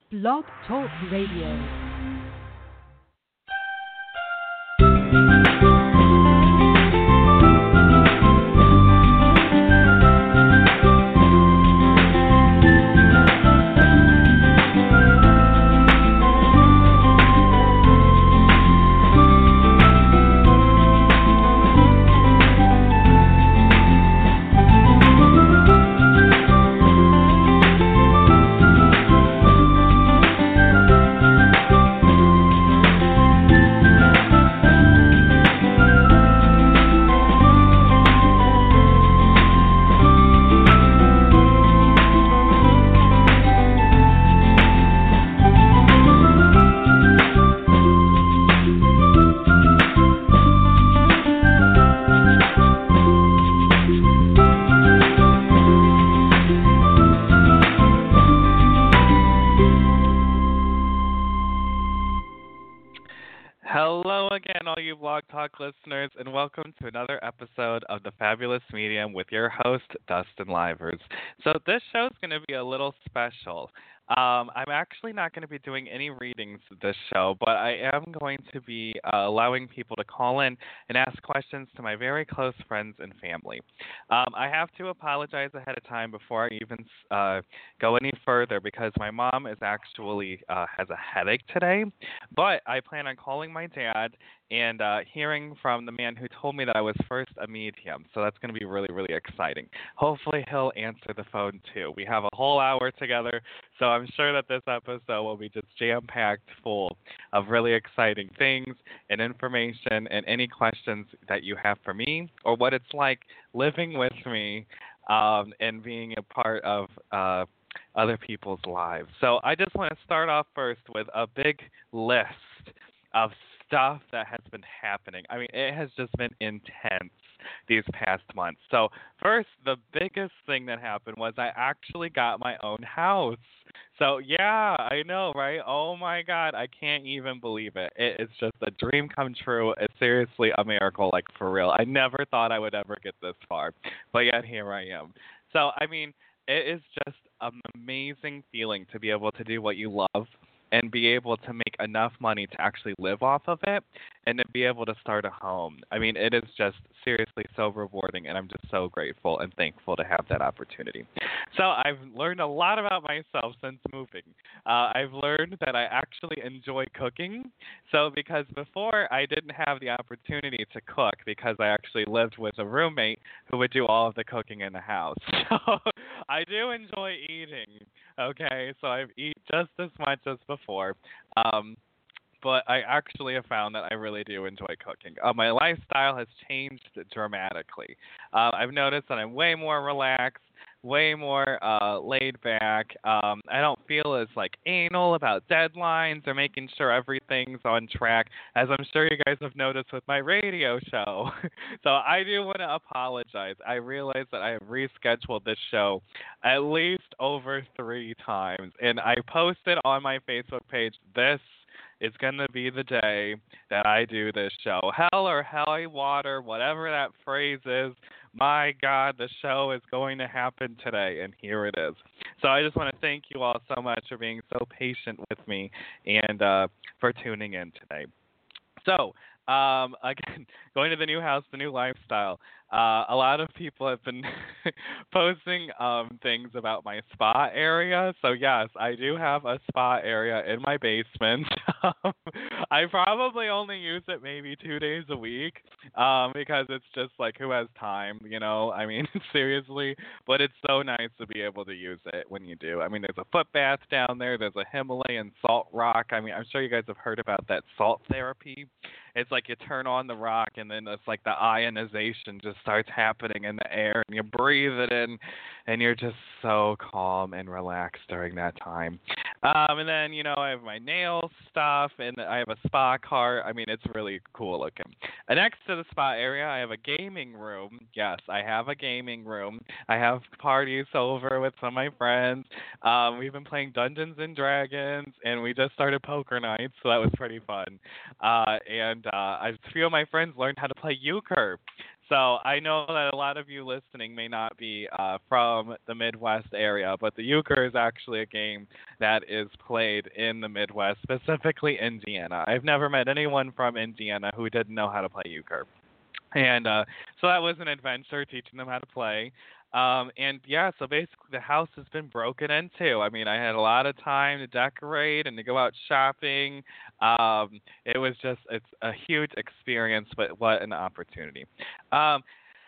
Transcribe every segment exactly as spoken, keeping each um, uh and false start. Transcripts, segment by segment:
Blog Talk Radio. Talk listeners, and welcome to another episode of The Fabulous Medium with your host, Dustin Livers. So this show is going to be a little special. Um, I'm actually not going to be doing any readings this show, but I am going to be uh, allowing people to call in and ask questions to my very close friends and family. Um, I have to apologize ahead of time before I even uh, go any further because my mom is actually uh, has a headache today, but I plan on calling my dad and uh, hearing from the man who told me that I was first a medium. So that's going to be really, really exciting. Hopefully he'll answer the phone too. We have a whole hour together, so I'm sure that this episode will be just jam-packed full of really exciting things and information and any questions that you have for me or what it's like living with me um, and being a part of uh, other people's lives. So I just want to start off first with a big list of stuff that has been happening. I mean, it has just been intense these past months. So first, the biggest thing that happened was I actually got my own house. So yeah, I know, right? Oh my God, I can't even believe it. It is just a dream come true. It's seriously a miracle, like for real. I never thought I would ever get this far, but yet here I am. So I mean, it is just an amazing feeling to be able to do what you love and be able to make enough money to actually live off of it and to be able to start a home. I mean, it is just seriously so rewarding, and I'm just so grateful and thankful to have that opportunity. So I've learned a lot about myself since moving. Uh, I've learned that I actually enjoy cooking. So because before I didn't have the opportunity to cook because I actually lived with a roommate who would do all of the cooking in the house. So I do enjoy eating. Okay, so I've eaten just as much as before, um, but I actually have found that I really do enjoy cooking. Uh, my lifestyle has changed dramatically. Uh, I've noticed that I'm way more relaxed, way more uh, laid back. Um, I don't feel as like anal about deadlines or making sure everything's on track, as I'm sure you guys have noticed with my radio show. So I do want to apologize. I realize that I have rescheduled this show at least over three times, and I posted on my Facebook page, this is going to be the day that I do this show. Hell or high water, whatever that phrase is, my God, the show is going to happen today, and here it is. So I just want to thank you all so much for being so patient with me and uh, for tuning in today. So, um, again, going to the new house, the new lifestyle. Uh, a lot of people have been posting um, things about my spa area. So, yes, I do have a spa area in my basement. I probably only use it maybe two days a week um, because it's just like, who has time, you know? I mean, seriously. But it's so nice to be able to use it when you do. I mean, there's a foot bath down there. There's a Himalayan salt rock. I mean, I'm sure you guys have heard about that salt therapy. It's like you turn on the rock and then it's like the ionization just starts happening in the air and you breathe it in and you're just so calm and relaxed during that time. Um, and then, you know, I have my nail stuff and I have a spa cart. I mean, it's really cool looking. And next to the spa area, I have a gaming room. Yes, I have a gaming room. I have parties over with some of my friends. Um, we've been playing Dungeons and Dragons and we just started poker nights, so that was pretty fun. Uh, and uh, a few of my friends learned how to play euchre. So I know that a lot of you listening may not be uh, from the Midwest area, but the euchre is actually a game that is played in the Midwest, specifically Indiana. I've never met anyone from Indiana who didn't know how to play euchre. And uh, so that was an adventure teaching them how to play. Um, and yeah, so basically the house has been broken into. I mean, I had a lot of time to decorate and to go out shopping. Um, it was just, it's a huge experience, but what an opportunity. Um,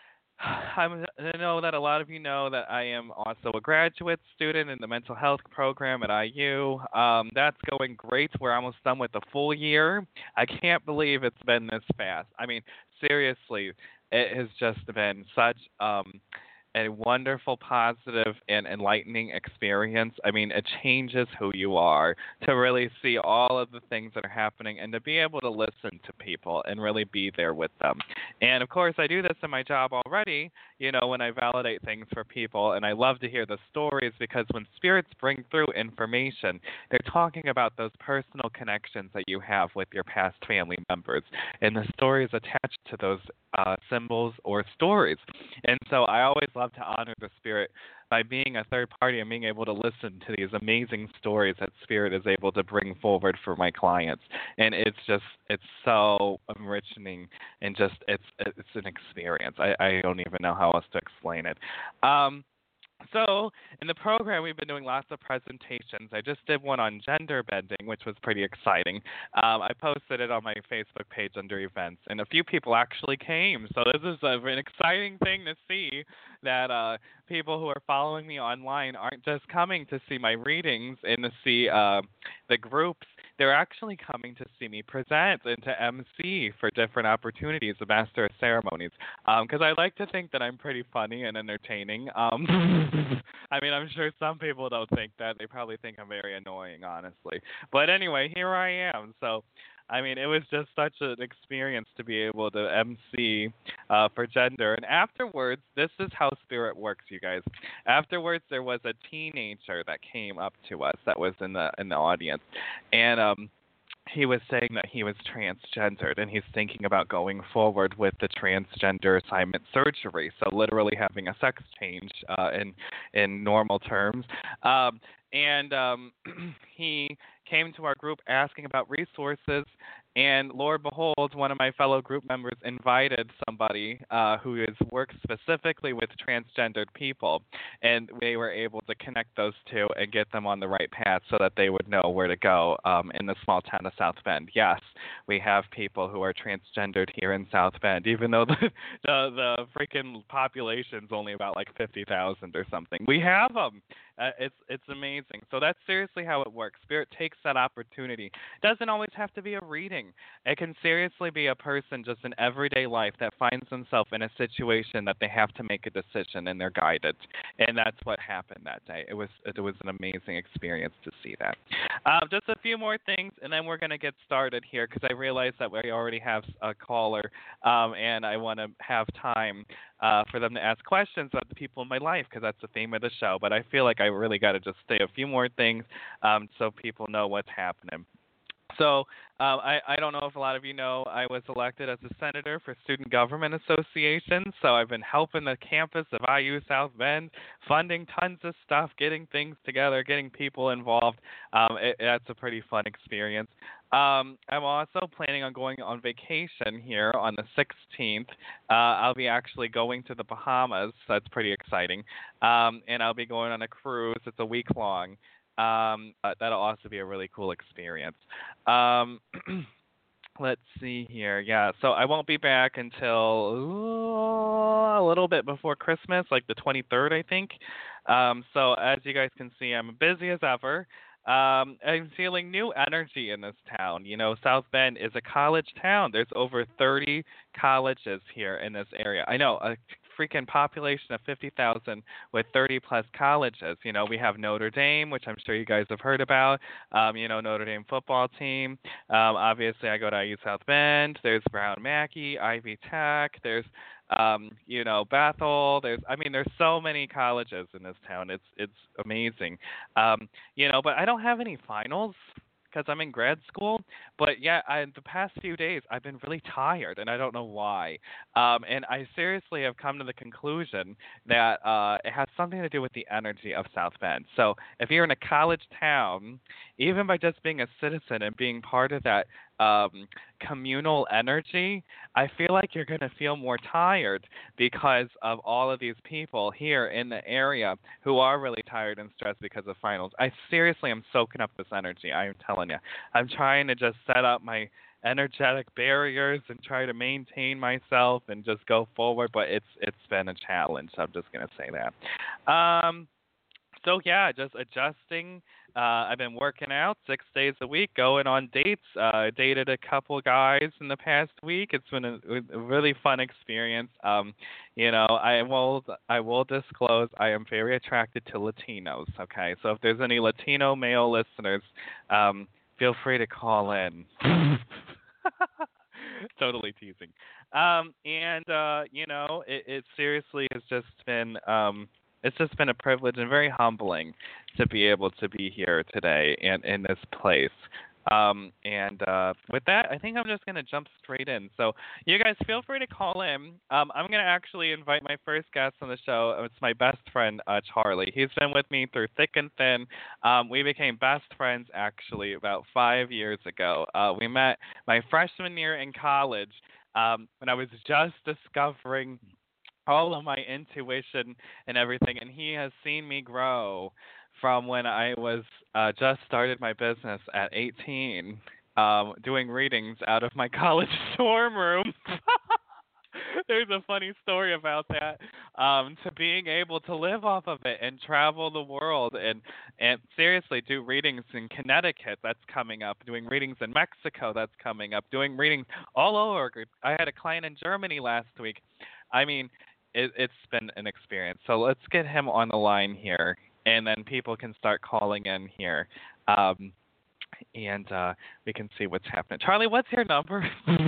I'm, I know that a lot of you know that I am also a graduate student in the mental health program at I U. Um, that's going great. We're almost done with the full year. I can't believe it's been this fast. I mean, seriously, it has just been such um, a wonderful, positive, and enlightening experience. I mean, it changes who you are to really see all of the things that are happening and to be able to listen to people and really be there with them. And of course, I do this in my job already, you know, when I validate things for people. And I love to hear the stories because when spirits bring through information, they're talking about those personal connections that you have with your past family members and the stories attached to those uh, symbols or stories. And so I always love to honor the spirit by being a third party and being able to listen to these amazing stories that spirit is able to bring forward for my clients. And it's just it's so enriching and just it's it's an experience. I, I don't even know how else to explain it. Um, so, in the program, we've been doing lots of presentations. I just did one on gender bending, which was pretty exciting. Um, I posted it on my Facebook page under events, and a few people actually came. So, this is a, an exciting thing to see that uh, people who are following me online aren't just coming to see my readings and to see uh, the groups. They're actually coming to see me present and to M C for different opportunities, the Master of Ceremonies, because um, I like to think that I'm pretty funny and entertaining. Um, I mean, I'm sure some people don't think that. They probably think I'm very annoying, honestly. But anyway, here I am. So, I mean, it was just such an experience to be able to M C uh, for gender. And afterwards, this is how spirit works, you guys. Afterwards, there was a teenager that came up to us that was in the in the audience, and um, he was saying that he was transgendered and he's thinking about going forward with the transgender assignment surgery, so literally having a sex change uh, in in normal terms. Um, and um, he came to our group asking about resources, and Lord behold, one of my fellow group members invited somebody uh, who is works specifically with transgendered people, and they were able to connect those two and get them on the right path so that they would know where to go um, in the small town of South Bend. Yes, we have people who are transgendered here in South Bend, even though the the, the freaking population's only about like fifty thousand or something. We have them. Uh, it's it's amazing. So that's seriously how it works. Spirit takes that opportunity. It doesn't always have to be a reading. It can seriously be a person just in everyday life that finds themselves in a situation that they have to make a decision and they're guided. And that's what happened that day. It was it was an amazing experience to see that. Um, just a few more things, and then we're going to get started here because I realize that we already have a caller, um, and I want to have time uh, for them to ask questions about the people in my life because that's the theme of the show. But I feel like I really got to just say a few more things um, so people know what's happening. So um, I, I don't know if a lot of you know I was elected as a senator for Student Government Association. So I've been helping the campus of I U South Bend, funding tons of stuff, getting things together, getting people involved. Um, it, that's a pretty fun experience. Um, I'm also planning on going on vacation here on the sixteenth. Uh, I'll be actually going to the Bahamas. So that's pretty exciting. Um, and I'll be going on a cruise. It's a week long. Um, uh, that'll also be a really cool experience. Um, let's see here. Yeah, so I won't be back until ooh, a little bit before Christmas, like the twenty-third, I think. Um, so as you guys can see, I'm busy as ever. Um, I'm feeling new energy in this town. You know, South Bend is a college town. There's over thirty colleges here in this area. I know, a freaking population of fifty thousand with thirty plus colleges. You know, we have Notre Dame, which I'm sure you guys have heard about. Um, you know, Notre Dame football team. Um, obviously, I go to I U South Bend. There's Brown Mackey, Ivy Tech. There's um, you know, Bethel. There's, I mean, there's so many colleges in this town. It's it's amazing. Um, you know, but I don't have any finals. because I'm in grad school. But yeah, I, the past few days I've been really tired, and I don't know why. Um, and I seriously have come to the conclusion that uh, it has something to do with the energy of South Bend. So if you're in a college town, even by just being a citizen and being part of that um, communal energy, I feel like you're going to feel more tired because of all of these people here in the area who are really tired and stressed because of finals. I seriously am soaking up this energy. I am telling you. I'm trying to just set up my energetic barriers and try to maintain myself and just go forward, but it's it's been a challenge. I'm just going to say that. Um so yeah, just adjusting. Uh, I've been working out six days a week, going on dates. Uh, dated a couple guys in the past week. It's been a, a really fun experience. Um, you know, I will I will disclose I am very attracted to Latinos. Okay, so if there's any Latino male listeners, um, feel free to call in. Totally teasing. Um, and uh, you know, it, it seriously has just been um, it's just been a privilege and very humbling to be able to be here today and in this place. Um, and uh, with that, I think I'm just going to jump straight in. So you guys feel free to call in. Um, I'm going to actually invite my first guest on the show. It's my best friend, uh, Charlie. He's been with me through thick and thin. Um, we became best friends actually about five years ago. Uh, we met my freshman year in college um, when I was just discovering all of my intuition and everything, and he has seen me grow from when I was uh, just started my business at eighteen, um, doing readings out of my college dorm room. There's a funny story about that. Um, to being able to live off of it and travel the world and and seriously do readings in Connecticut, that's coming up. Doing readings in Mexico, that's coming up. Doing readings all over. I had a client in Germany last week. I mean, it, it's been an experience. So let's get him on the line here, and then people can start calling in here, um, and uh, we can see what's happening. Charlie, what's your number?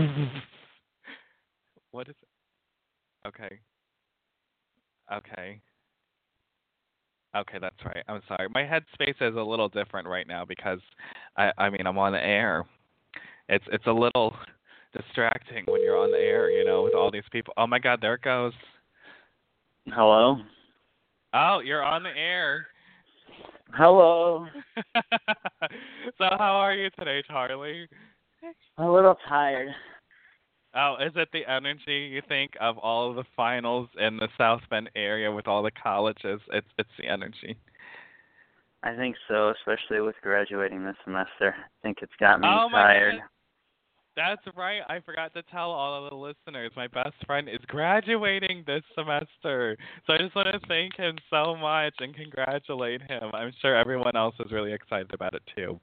What is it? Okay. Okay. Okay, that's right. I'm sorry. My headspace is a little different right now because I I mean I'm on the air. It's it's a little distracting when you're on the air, you know, with all these people. Oh my God, there it goes. Hello? Oh, you're on the air. Hello. So how are you today, Charlie? A little tired. Oh, is it the energy you think of all of the finals in the South Bend area with all the colleges? It's it's the energy. I think so, especially with graduating this semester. I think it's got me Oh my tired. goodness. That's right. I forgot to tell all of the listeners. My best friend is graduating this semester. So I just want to thank him so much and congratulate him. I'm sure everyone else is really excited about it too.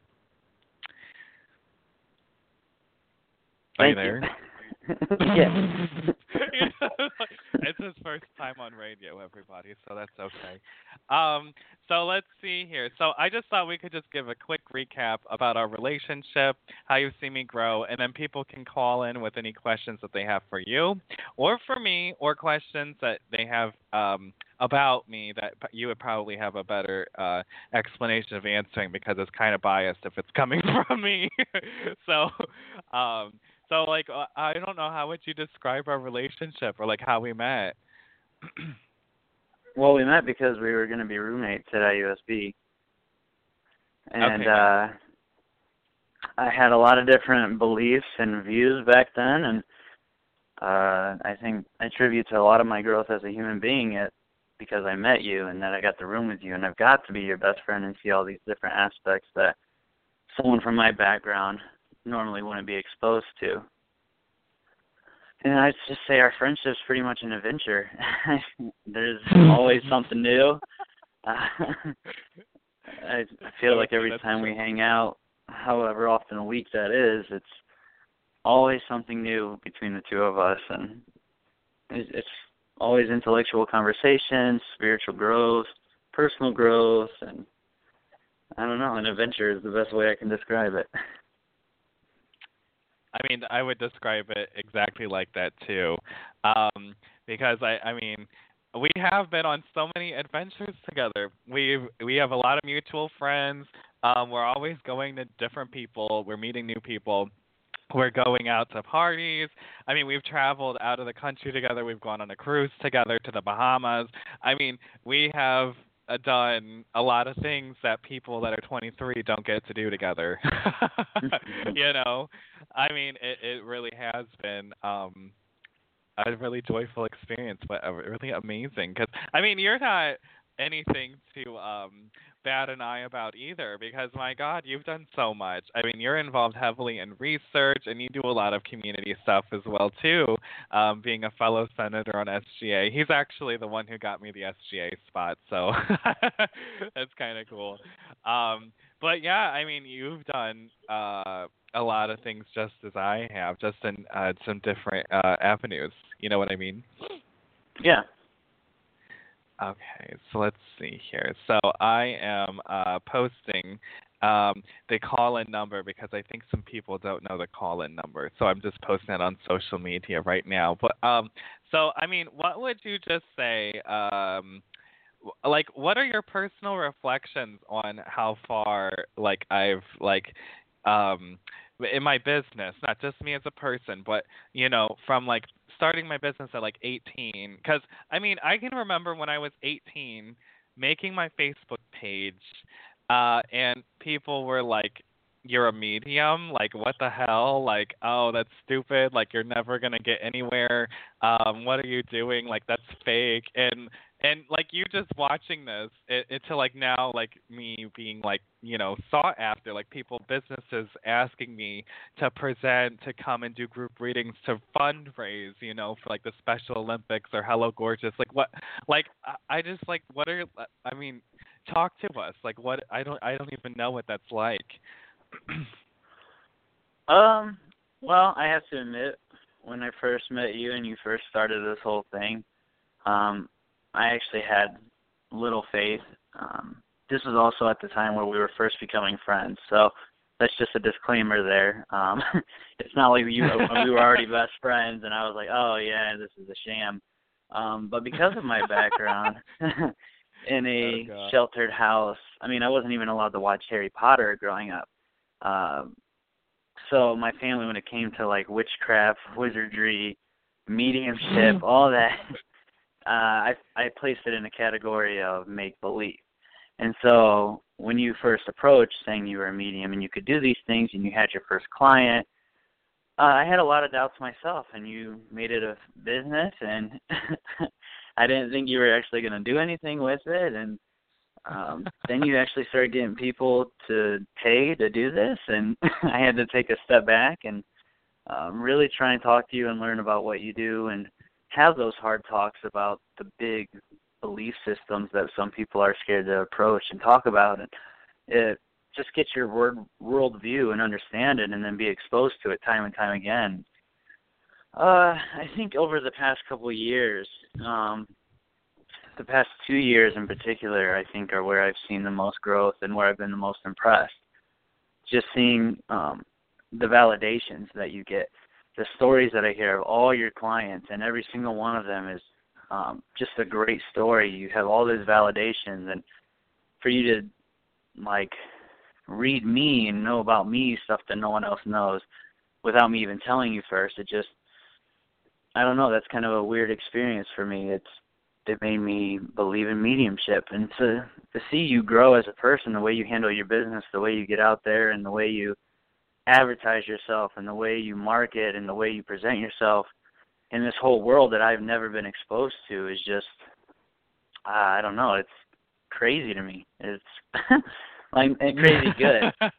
Are Thank you there? you. Yeah. It's his first time on radio, everybody, so that's okay. Um, so let's see here. So I just thought we could just give a quick recap about our relationship, how you've seen me grow, and then people can call in with any questions that they have for you or for me or questions that they have um, about me that you would probably have a better uh, explanation of answering because it's kind of biased if it's coming from me. so um, So, like, uh, I don't know, how would you describe our relationship or, like, how we met? Well, we met because we were going to be roommates at I U S B. And okay, uh, I had a lot of different beliefs and views back then, and uh, I think I attribute to a lot of my growth as a human being it because I met you and that I got to room with you, and I've got to be your best friend and see all these different aspects that someone from my background normally wouldn't be exposed to. And I'd just say our friendship's pretty much an adventure. There's always something new. Uh, I feel like every time we hang out, however often a week that is, it's always something new between the two of us. And it's always intellectual conversations, spiritual growth, personal growth, and I don't know, an adventure is the best way I can describe it. I mean, I would describe it exactly like that too, um, because I, I mean, we have been on so many adventures together. We we have a lot of mutual friends. Um, we're always going to different people. We're meeting new people. We're going out to parties. I mean, we've traveled out of the country together. We've gone on a cruise together to the Bahamas. I mean, we have uh, done a lot of things that people that are twenty-three don't get to do together. you know, I mean, it, it really has been um, a really joyful experience, but uh, really amazing. Because I mean, you're not anything to um, bat an eye about either. Because my God, you've done so much. I mean, you're involved heavily in research, and you do a lot of community stuff as well too. Um, being a fellow senator on S G A, he's actually the one who got me the S G A spot, so that's kind of cool. Um, but yeah, I mean, you've done uh, a lot of things just as I have, just in uh, some different uh, avenues. You know what I mean? Yeah. Okay, so let's see here. So I am uh, posting um, the call-in number because I think some people don't know the call-in number. So I'm just posting it on social media right now. But um, so I mean, what would you just say? Um, like, what are your personal reflections on how far, like, I've like um, in my business, not just me as a person, but you know, from like starting my business at like eighteen, because I mean, I can remember when I was eighteen making my Facebook page, uh, and people were like, "You're a medium? Like, what the hell? Like, oh, that's stupid. Like, you're never gonna get anywhere. Um, what are you doing? Like, that's fake." And and like you just watching this, it, it to like now, like me being like, you know, sought after, like people, businesses asking me to present, to come and do group readings, to fundraise, you know, for like the Special Olympics or Hello Gorgeous. Like what, like I, I just like, what are, I mean, talk to us. Like what, I don't, I don't even know what that's like. um, well, I have to admit, when I first met you and you first started this whole thing, um, I actually had little faith. Um, this was also at the time where we were first becoming friends, so that's just a disclaimer there. Um, it's not like you, we were already best friends, and I was like, oh, yeah, this is a sham. Um, but because of my background in a oh, sheltered house, I mean, I wasn't even allowed to watch Harry Potter growing up. Um, so my family, when it came to, like, witchcraft, wizardry, mediumship, all that, Uh, I I placed it in a category of make-believe. And so when you first approached saying you were a medium and you could do these things and you had your first client, uh, I had a lot of doubts myself, and you made it a business, and I didn't think you were actually going to do anything with it. And um, then you actually started getting people to pay to do this, and I had to take a step back and um, really try and talk to you and learn about what you do and have those hard talks about the big belief systems that some people are scared to approach and talk about, and it just get your word world view and understand it, and then be exposed to it time and time again. Uh, I think over the past couple of years, um, the past two years in particular, I think are where I've seen the most growth and where I've been the most impressed. Just seeing um, the validations that you get. The stories that I hear of all your clients, and every single one of them is um, just a great story. You have all those validations, and for you to, like, read me and know about me stuff that no one else knows without me even telling you first, it just, I don't know, that's kind of a weird experience for me. It's It made me believe in mediumship, and to, to see you grow as a person, the way you handle your business, the way you get out there, and the way you advertise yourself, and the way you market, and the way you present yourself in this whole world that I've never been exposed to is just, uh, I don't know, it's crazy to me. It's like crazy good.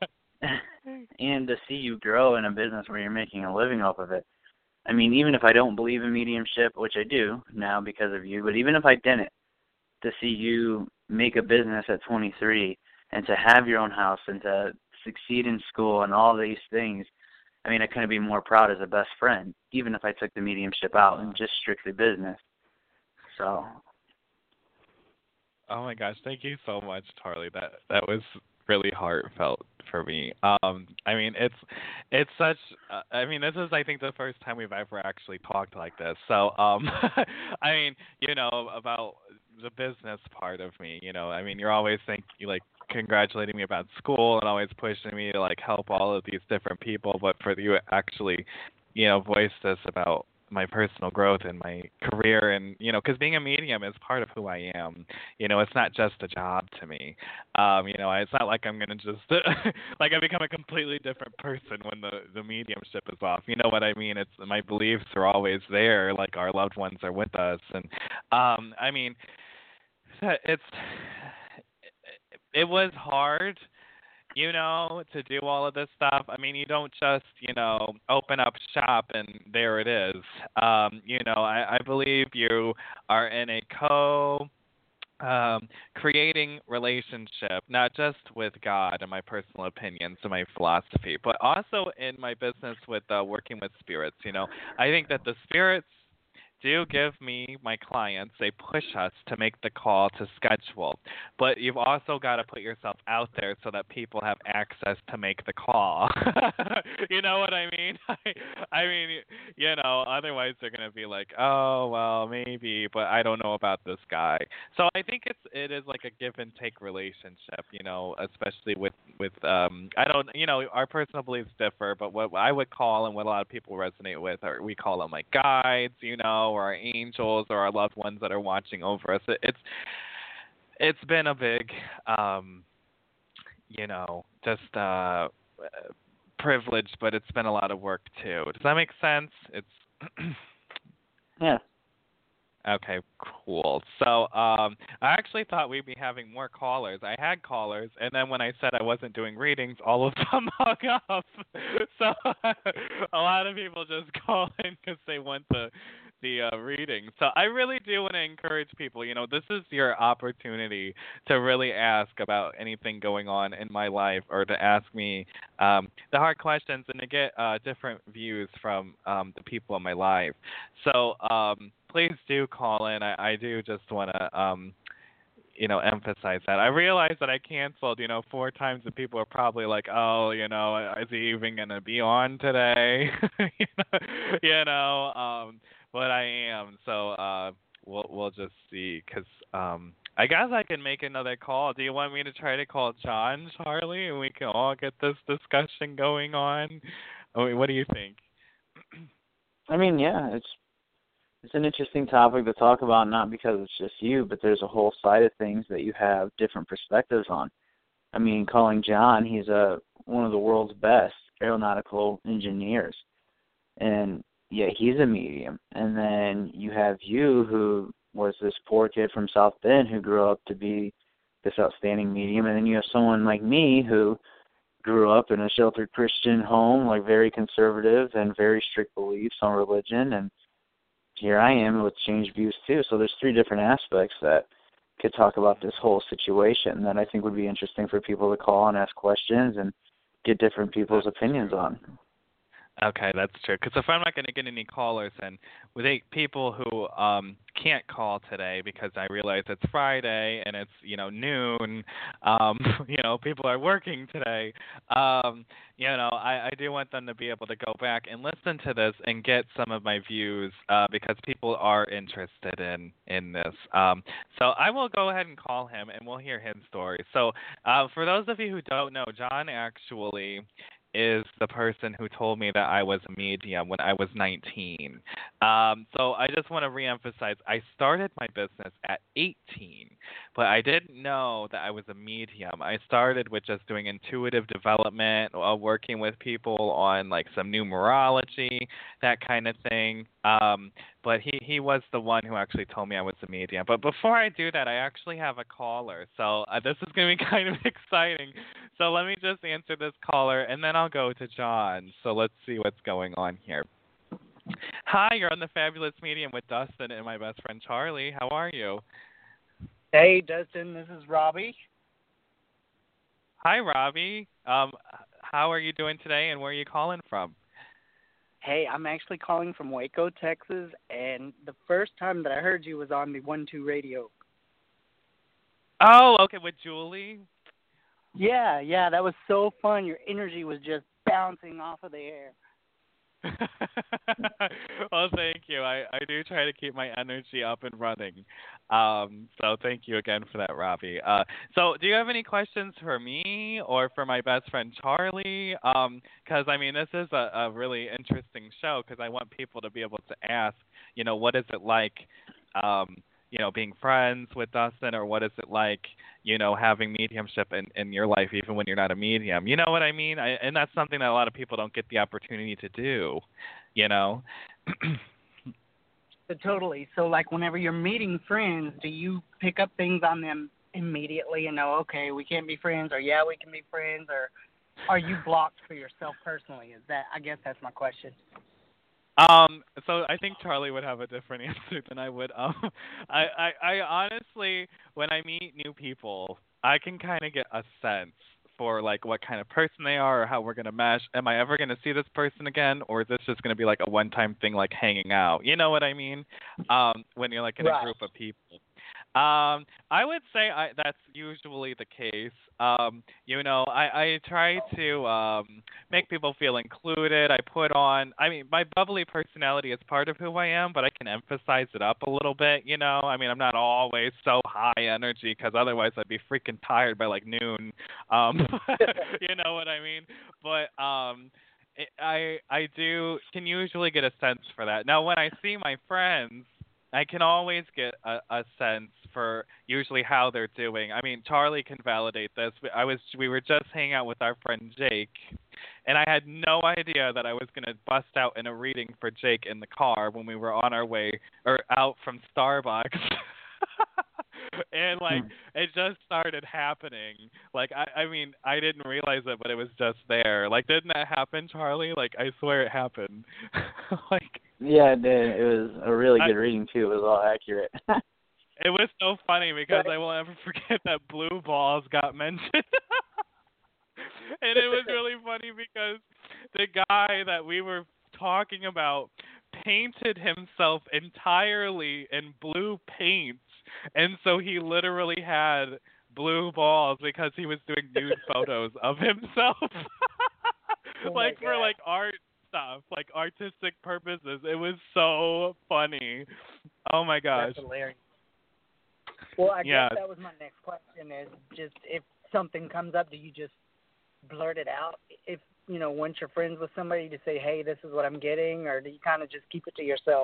And to see you grow in a business where you're making a living off of it. I mean, even if I don't believe in mediumship, which I do now because of you, but even if I didn't, to see you make a business at twenty-three and to have your own house and to succeed in school and all these things, I mean, I couldn't be more proud as a best friend, even if I took the mediumship out and just strictly business. So. Oh my gosh, thank you so much, Tarly. That that was really heartfelt for me. Um, I mean, it's it's such. Uh, I mean, this is I think the first time we've ever actually talked like this. So, um, I mean, you know, about the business part of me. You know, I mean, you're always think you like congratulating me about school and always pushing me to like help all of these different people, but for you to actually, you know, voice this about my personal growth and my career, and you know, because being a medium is part of who I am. You know, it's not just a job to me. Um, you know, it's not like I'm gonna just like I become a completely different person when the the mediumship is off. You know what I mean? It's my beliefs are always there. Like our loved ones are with us, and um, I mean, it's it was hard, you know, to do all of this stuff. I mean, you don't just, you know, open up shop and there it is. Um, you know, I, I believe you are in a co um, creating relationship, not just with God and my personal opinions and my philosophy, but also in my business with uh, working with spirits. You know, I think that the spirits do give me, my clients, they push us to make the call to schedule. But you've also got to put yourself out there so that people have access to make the call. You know what I mean? I, I mean, you know, otherwise they're going to be like, oh, well, maybe, but I don't know about this guy. So I think it's it is like a give and take relationship, you know, especially with, with um, I don't, you know, our personal beliefs differ, but what I would call and what a lot of people resonate with are, we call them like guides, you know, or our angels or our loved ones that are watching over us. It, it's it's been a big, um, you know, just uh, privilege, but it's been a lot of work too. Does that make sense? It's yeah. Okay, cool. So um, I actually thought we'd be having more callers. I had callers, and then when I said I wasn't doing readings, all of them hung up. So a lot of people just call in because they want the the uh, reading. So I really do want to encourage people. You know, this is your opportunity to really ask about anything going on in my life, or to ask me um, the hard questions, and to get uh, different views from um, the people in my life. So. Um, Please do call in. I, I do just want to, um, you know, emphasize that. I realize that I canceled, you know, four times, and people are probably like, oh, you know, is he even going to be on today? you know, you know um, but I am. So uh, we'll we'll just see, because um, I guess I can make another call. Do you want me to try to call John, Charlie, and we can all get this discussion going on? I mean, what do you think? I mean, yeah, it's It's an interesting topic to talk about, not because it's just you, but there's a whole side of things that you have different perspectives on. I mean, calling John, he's a one of the world's best aeronautical engineers, and yeah, he's a medium. And then you have you, who was this poor kid from South Bend who grew up to be this outstanding medium, and then you have someone like me who grew up in a sheltered Christian home, like very conservative and very strict beliefs on religion, and here I am with changed views too. So there's three different aspects that could talk about this whole situation that I think would be interesting for people to call and ask questions and get different people's opinions on. Okay, that's true. Because if I'm not going to get any callers, and with eight people who um, can't call today because I realize it's Friday and it's, you know, noon, um, you know, people are working today, um, you know, I, I do want them to be able to go back and listen to this and get some of my views, uh, because people are interested in, in this. Um, so I will go ahead and call him, and we'll hear his story. So uh, for those of you who don't know, John actually is the person who told me that I was a medium when I was nineteen. Um, so I just want to reemphasize, I started my business at eighteen, but I didn't know that I was a medium. I started with just doing intuitive development, uh, working with people on like some numerology, that kind of thing. Um, but he, he was the one who actually told me I was a medium. But before I do that, I actually have a caller. So uh, this is going to be kind of exciting. So let me just answer this caller, and then I'll go to John. So let's see what's going on here. Hi, you're on the Fabulous Medium with Dustin and my best friend Charlie. How are you? Hey, Dustin, this is Robbie. Hi, Robbie. Um, how are you doing today, and where are you calling from? Hey, I'm actually calling from Waco, Texas, and the first time that I heard you was on the one two radio. Oh, okay, with Julie? Yeah, yeah, that was so fun. Your energy was just bouncing off of the air. Well, thank you. I, I do try to keep my energy up and running. Um, so thank you again for that, Robbie. Uh, so do you have any questions for me or for my best friend Charlie? Because I mean, this is a, a really interesting show because I want people to be able to ask, you know, what is it like, um, you know, being friends with Dustin, or what is it like, you know, having mediumship in, in your life, even when you're not a medium. You know what I mean? I, and that's something that a lot of people don't get the opportunity to do, you know? So totally. So, like, whenever you're meeting friends, do you pick up things on them immediately and know, okay, we can't be friends, or yeah, we can be friends, or are you blocked for yourself personally? Is that, I guess that's my question. Um, so I think Charlie would have a different answer than I would. Um, I, I, I honestly, when I meet new people, I can kind of get a sense for like what kind of person they are or how we're gonna mesh. Am I ever gonna see this person again, or is this just gonna be like a one-time thing, like hanging out? You know what I mean? Um, when you're like in Right. a group of people. Um, I would say I, that's usually the case. Um, you know, I, I try to um, make people feel included. I put on, I mean, my bubbly personality is part of who I am, but I can emphasize it up a little bit. You know, I mean, I'm not always so high energy because otherwise I'd be freaking tired by like noon. Um, you know what I mean? But um, it, I I do can usually get a sense for that. Now, when I see my friends, I can always get a, a sense for usually how they're doing. I mean, Charlie can validate this. I was we were just hanging out with our friend Jake, and I had no idea that I was going to bust out in a reading for Jake in the car when we were on our way or out from Starbucks. And like it just started happening. Like I I mean, I didn't realize it, but it was just there. Like didn't that happen, Charlie? Like I swear it happened. Like Yeah, it did. It was a really I, good reading too. It was all accurate. It was so funny because I will never forget that blue balls got mentioned. And it was really funny because the guy that we were talking about painted himself entirely in blue paints. And so he literally had blue balls because he was doing nude photos of himself. Oh Like for God. like art stuff, like artistic purposes. It was so funny. Oh my gosh. That's hilarious. Well, I Yeah. guess that was my next question is just if something comes up, do you just blurt it out? If, you know, once you're friends with somebody to say, hey, this is what I'm getting, or do you kind of just keep it to yourself?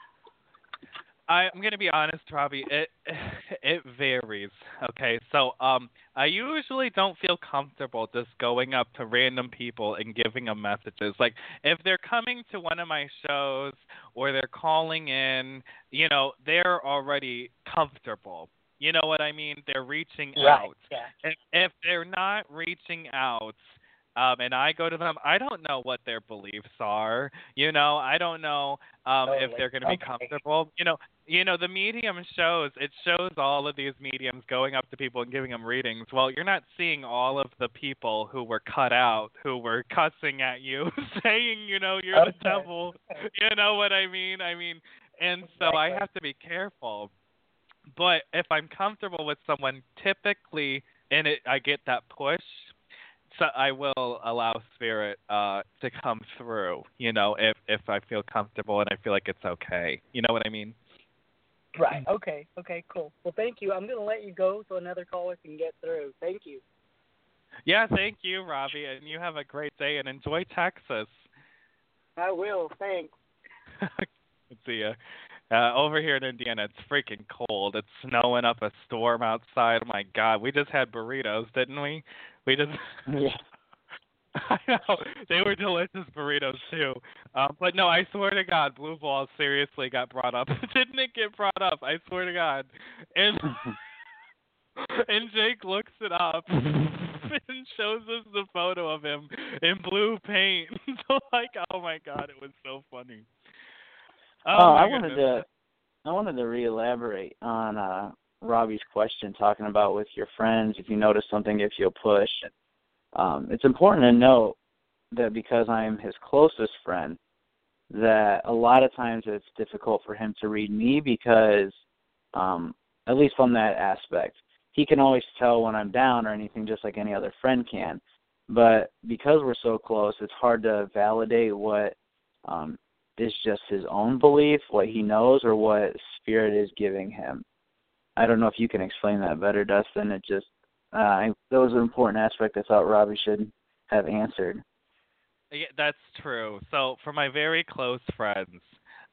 I, I'm gonna be honest, Robbie. It it varies. Okay, so um, I usually don't feel comfortable just going up to random people and giving them messages. Like if they're coming to one of my shows or they're calling in, you know, they're already comfortable. You know what I mean? They're reaching Right. out. Yeah. If, if they're not reaching out, um, and I go to them, I don't know what their beliefs are. You know, I don't know um, if Totally. they're going to be Okay. comfortable. You know, you know, the medium shows, it shows all of these mediums going up to people and giving them readings. Well, you're not seeing all of the people who were cut out, who were cussing at you, saying, you know, you're Okay. the devil. You know what I mean? I mean, and so I Exactly. have to be careful. But if I'm comfortable with someone, typically, and it, I get that push, so I will allow spirit uh, to come through. You know, if if I feel comfortable and I feel like it's okay. You know what I mean? Right. Okay. Okay, cool. Well, thank you. I'm going to let you go so another caller can get through. Thank you. Yeah, thank you, Robbie, and you have a great day and enjoy Texas. I will. Thanks. Let's see ya. Uh, over here in Indiana, it's freaking cold. It's snowing up a storm outside. Oh my God, we just had burritos, didn't we? We just. Yeah. I know they were delicious burritos too. Um, but no, I swear to God, blue balls seriously got brought up. Didn't it get brought up? I swear to God. And and Jake looks it up and shows us the photo of him in blue paint. So like, oh my God, it was so funny. Oh, Oh, my I wanted goodness. to I wanted to re-elaborate on uh, Robbie's question, talking about with your friends, if you notice something, if you'll push. Um, it's important to note that because I'm his closest friend, that a lot of times it's difficult for him to read me because, um, at least from that aspect, he can always tell when I'm down or anything, just like any other friend can. But because we're so close, it's hard to validate what um, is just his own belief, what he knows, or what Spirit is giving him. I don't know if you can explain that better, Dustin. It just uh, I, that was an important aspect I thought Robbie should have answered. Yeah, that's true. So for my very close friends,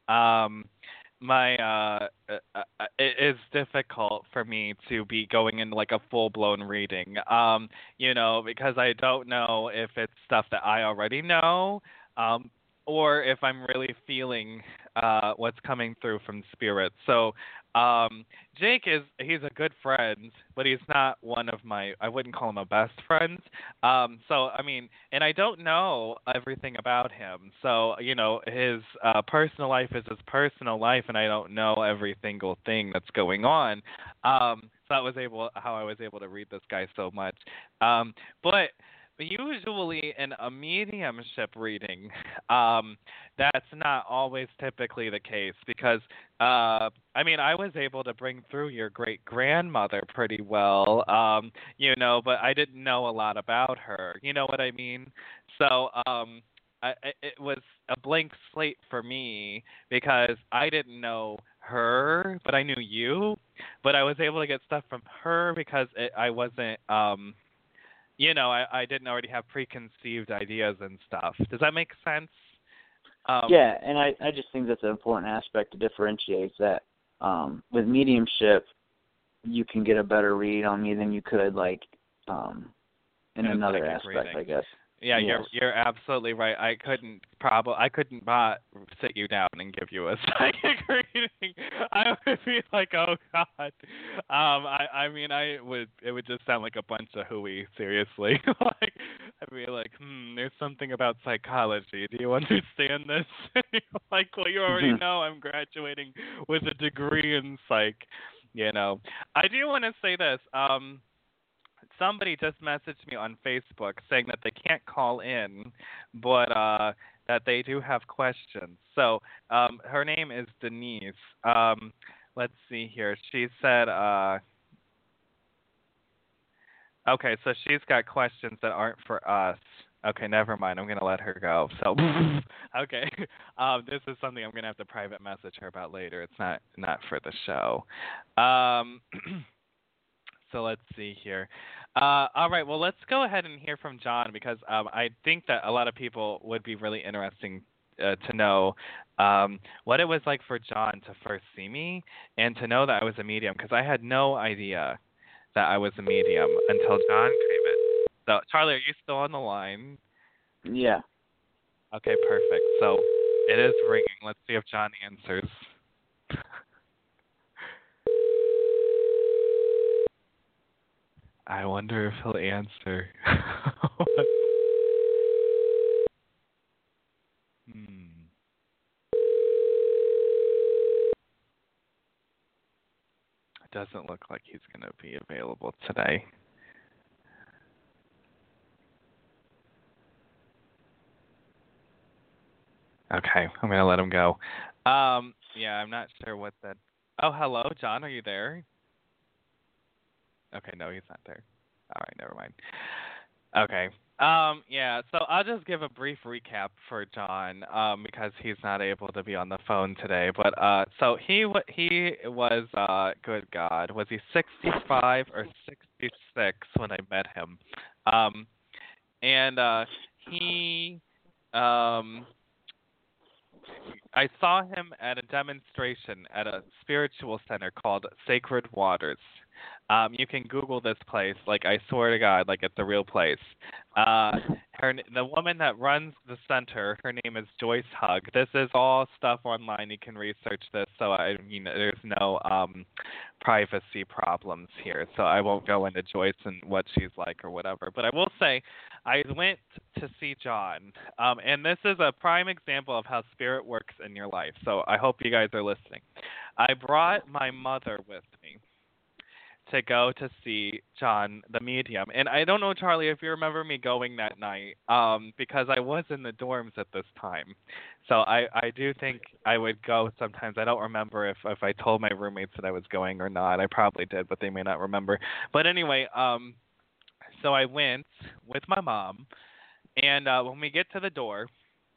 um, my uh, uh, uh, it is difficult for me to be going into like a full blown reading. Um, you know, because I don't know if it's stuff that I already know, um, or if I'm really feeling uh, what's coming through from Spirit. So um, Jake is he's a good friend, but he's not one of my. I wouldn't call him a best friend. Um, so I mean, and I don't know everything about him. So you know, his uh, personal life is his personal life, and I don't know every single thing that's going on. Um, so that was able how I was able to read this guy so much. Um, but usually in a mediumship reading, um, that's not always typically the case because, uh, I mean, I was able to bring through your great grandmother pretty well, um, you know, but I didn't know a lot about her. You know what I mean? So, um, I, it was a blank slate for me because I didn't know her, but I knew you. But I was able to get stuff from her because it, I wasn't. Um, You know, I, I didn't already have preconceived ideas and stuff. Does that make sense? Um, yeah, and I, I just think that's an important aspect to differentiate that um, with mediumship, you can get a better read on me than you could, like, um, in in another aspect, reading. I guess. Yeah, yes. you're you're absolutely right. I couldn't probably I couldn't not sit you down and give you a psychic reading. I would be like, oh god. Um, I I mean, I would it would just sound like a bunch of hooey. Seriously, like I'd be like, hmm, there's something about psychology. Do you understand this? Like, well, you already know I'm graduating with a degree in psych. You know, I do want to say this. Um. Somebody just messaged me on Facebook saying that they can't call in, but uh, that they do have questions. So um, her name is Denise. Um, let's see here. She said, uh, okay, so she's got questions that aren't for us. Okay, never mind. I'm going to let her go. So, okay, um, this is something I'm going to have to private message her about later. It's not not for the show. Um, So let's see here. Uh, all right, well, let's go ahead and hear from John because um, I think that a lot of people would be really interesting uh, to know um, what it was like for John to first see me and to know that I was a medium because I had no idea that I was a medium until John came in. So, Charlie, are you still on the line? Yeah. Okay, perfect. So it is ringing. Let's see if John answers. I wonder if he'll answer. hmm. It doesn't look like he's going to be available today. Okay, I'm going to let him go. Um, yeah, I'm not sure what that... Oh, hello, John, are you there? Okay, no, he's not there. All right, never mind. Okay. Um, yeah, so I'll just give a brief recap for John um, because he's not able to be on the phone today. But uh, so he w- he was, uh, good God, was he sixty-five or sixty-six when I met him? Um, and uh, he, um, I saw him at a demonstration at a spiritual center called Sacred Waters. Um, you can Google this place. Like, I swear to God, like, it's a real place. Uh, her, the woman that runs the center, her name is Joyce Hug. This is all stuff online. You can research this. So, I mean, there's no um, privacy problems here. So, I won't go into Joyce and what she's like or whatever. But I will say, I went to see John. Um, and this is a prime example of how spirit works in your life. So, I hope you guys are listening. I brought my mother with me. to go to see John the medium. And I don't know, Charlie, if you remember me going that night, um, because I was in the dorms at this time. So I, I do think I would go sometimes. I don't remember if, if I told my roommates that I was going or not. I probably did, but they may not remember. But anyway, um, so I went with my mom, and uh, when we get to the door,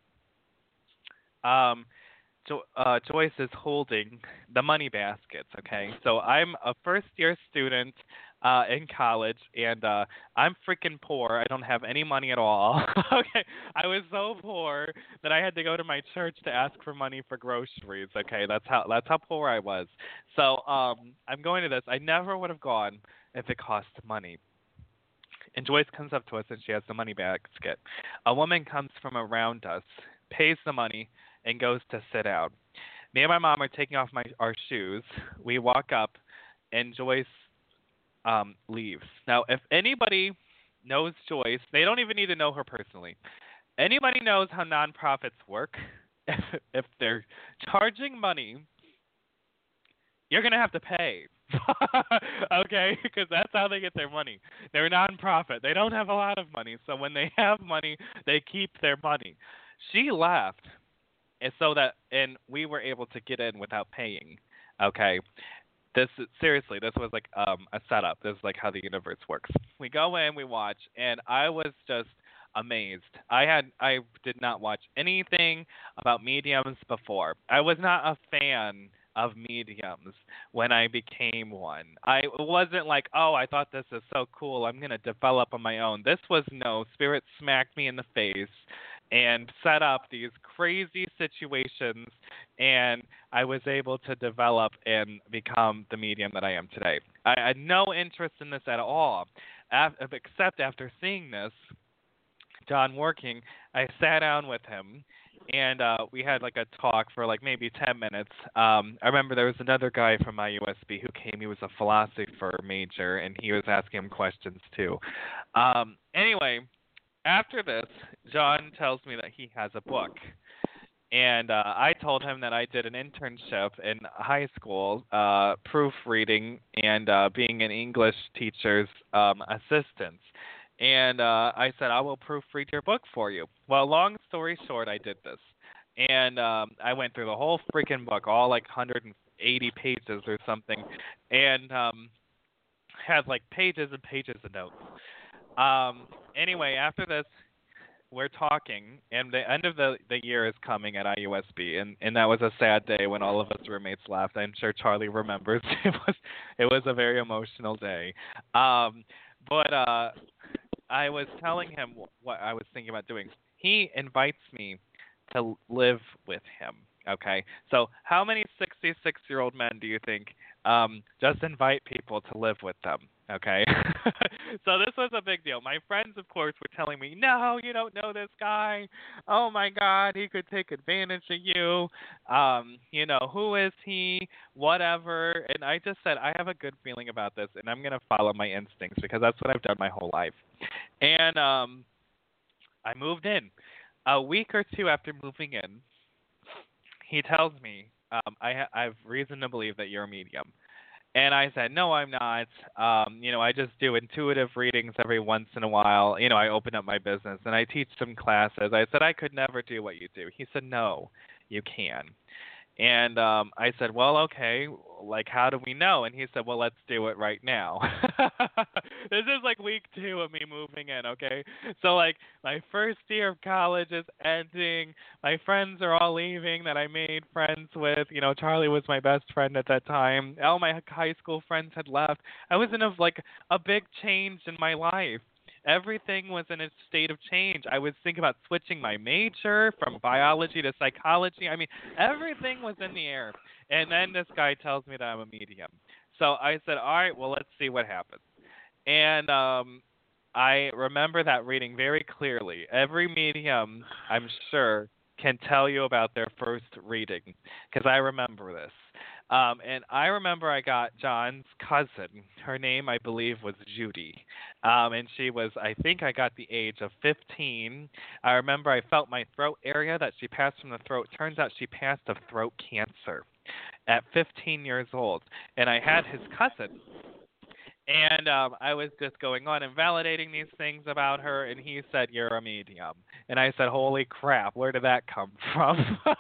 um, Jo- uh, Joyce is holding the money baskets, okay? So I'm a first-year student uh, in college, and uh, I'm freaking poor. I don't have any money at all. Okay, I was so poor that I had to go to my church to ask for money for groceries. Okay, that's how that's how poor I was. So um, I'm going to this. I never would have gone if it cost money. And Joyce comes up to us, and she has the money basket. A woman comes from around us, pays the money, and goes to sit down. Me and my mom are taking off my our shoes. We walk up, and Joyce um, leaves. Now, if anybody knows Joyce, they don't even need to know her personally. Anybody knows how nonprofits work? If, if they're charging money, you're going to have to pay. Okay? Because that's how they get their money. They're a nonprofit. They don't have a lot of money. So when they have money, they keep their money. She left. And so that, and we were able to get in without paying. Okay, this seriously, this was like um, a setup. This is like how the universe works. We go in, we watch, and I was just amazed. I had, I did not watch anything about mediums before. I was not a fan of mediums when I became one. I wasn't like, oh, I thought this is so cool. I'm gonna develop on my own. This was no. Spirit smacked me in the face and set up these crazy situations, and I was able to develop and become the medium that I am today. I had no interest in this at all, except after seeing this, John working, I sat down with him, and uh, we had like a talk for like maybe ten minutes. Um, I remember there was another guy from I U S B who came. He was a philosopher major, and he was asking him questions too. Um, anyway, after this, John tells me that he has a book. And uh, I told him that I did an internship in high school, uh, proofreading and uh, being an English teacher's um, assistant. And uh, I said, I will proofread your book for you. Well, long story short, I did this. And um, I went through the whole freaking book, all like one hundred eighty pages or something, and um, had like pages and pages of notes. Um, anyway, after this, we're talking, and the end of the, the year is coming at I U S B, and, and that was a sad day when all of us roommates left. I'm sure Charlie remembers. It was it was a very emotional day. Um, but uh, I was telling him what I was thinking about doing. He invites me to live with him. Okay, so how many sixty-six-year-old men do you think um, just invite people to live with them? Okay, so this was a big deal. My friends, of course, were telling me, no, you don't know this guy. Oh, my God, he could take advantage of you. Um, you know, who is he? Whatever. And I just said, I have a good feeling about this, and I'm going to follow my instincts because that's what I've done my whole life. And um, I moved in. A week or two after moving in, he tells me, um, I, ha- I have reason to believe that you're a medium. And I said, no, I'm not. Um, you know, I just do intuitive readings every once in a while. You know, I open up my business and I teach some classes. I said, I could never do what you do. He said, no, you can. And um, I said, well, okay, like, how do we know? And he said, well, let's do it right now. This is like week two of me moving in, okay? So, like, my first year of college is ending. My friends are all leaving that I made friends with. You know, Charlie was my best friend at that time. All my high school friends had left. I was in a, like, a big change in my life. Everything was in a state of change. I was thinking about switching my major from biology to psychology. I mean, everything was in the air. And then this guy tells me that I'm a medium. So I said, all right, well, let's see what happens. And um, I remember that reading very clearly. Every medium, I'm sure, can tell you about their first reading because I remember this. Um, and I remember I got John's cousin. Her name, I believe, was Judy. Um, and she was, I think I got the age of fifteen. I remember I felt my throat area that she passed from the throat. Turns out she passed of throat cancer at fifteen years old. And I had his cousin. And um, I was just going on and validating these things about her, and he said, "You're a medium." And I said, "Holy crap, where did that come from?"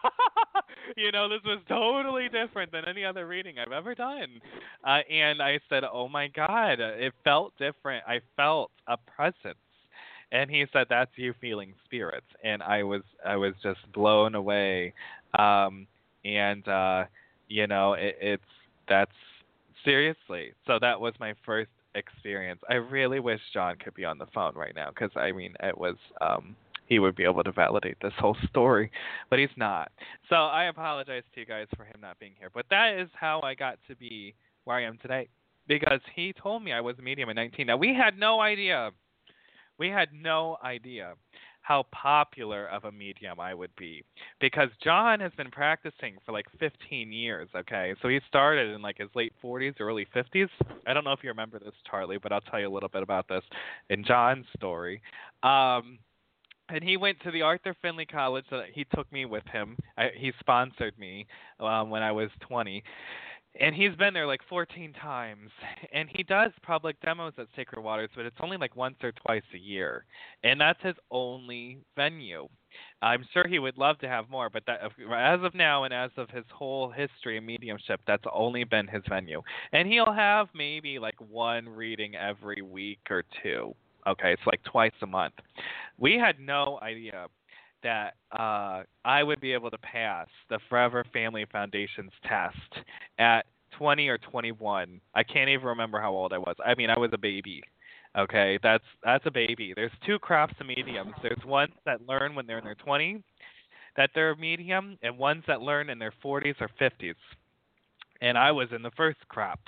You know, this was totally different than any other reading I've ever done. Uh, and I said, "Oh my God, it felt different. I felt a presence." And he said, "That's you feeling spirits." And I was, I was just blown away. Um, and uh, you know, it, it's that's seriously. So that was my first experience. I really wish John could be on the phone right now because I mean, it was. Um, he would be able to validate this whole story, but he's not. So I apologize to you guys for him not being here. But that is how I got to be where I am today because he told me I was a medium at nineteen. Now, we had no idea. We had no idea how popular of a medium I would be because John has been practicing for like fifteen years, okay? So he started in like his late forties, early fifties. I don't know if you remember this, Charlie, but I'll tell you a little bit about this in John's story. Um, and he went to the Arthur Findlay College. So he took me with him. I, he sponsored me um, when I was twenty. And he's been there like fourteen times. And he does public demos at Sacred Waters, but it's only like once or twice a year. And that's his only venue. I'm sure he would love to have more, but that, as of now and as of his whole history of mediumship, that's only been his venue. And he'll have maybe like one reading every week or two. Okay, it's like twice a month. We had no idea that uh, I would be able to pass the Forever Family Foundation's test at twenty or twenty-one. I can't even remember how old I was. I mean, I was a baby. Okay, that's that's a baby. There's two crops of mediums. There's ones that learn when they're in their twenties that they're a medium, and ones that learn in their forties or fifties. And I was in the first crop.